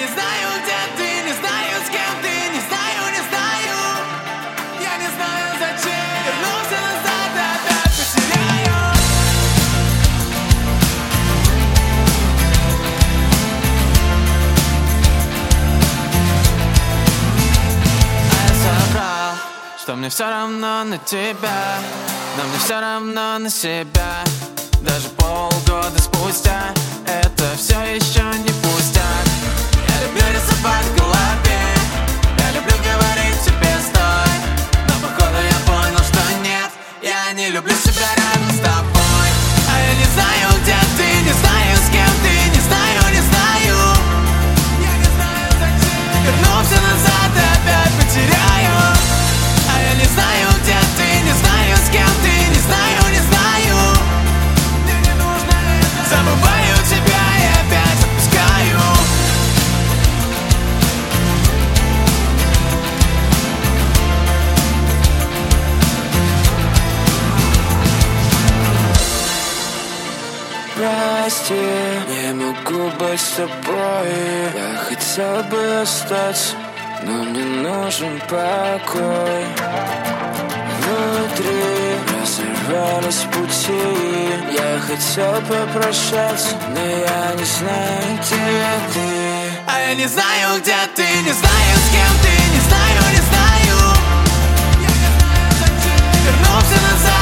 не знаю, где ты, не знаю, с кем ты, не знаю, не знаю. Я не знаю, зачем вернулся назад и опять потеряю. А я соврал, что мне все равно на тебя, но мне все равно на себя. Даже полгода спустя это все еще не пустяк. Я люблю рисовать в голове, я люблю говорить тебе стой, но походу я понял, что нет, я не люблю себя рядом с тобой. А я не знаю, где ты, не знаю, с кем ты, не знаю, не знаю. Я не знаю, зачем вернулся назад и опять потеряю. А я не знаю, где ты, не знаю, с кем ты, не знаю, не знаю. Мне не нужно это. Забываю тебя и опять отпускаю. Прости, не могу быть с тобой. Я хотел бы остаться, но мне нужен покой. Внутри разорвались пути. Я хотел попрощаться, но я не знаю, где ты. А я не знаю, где ты, не знаю, с кем ты, не знаю, не знаю. Я не знаю, зачем вернулся назад.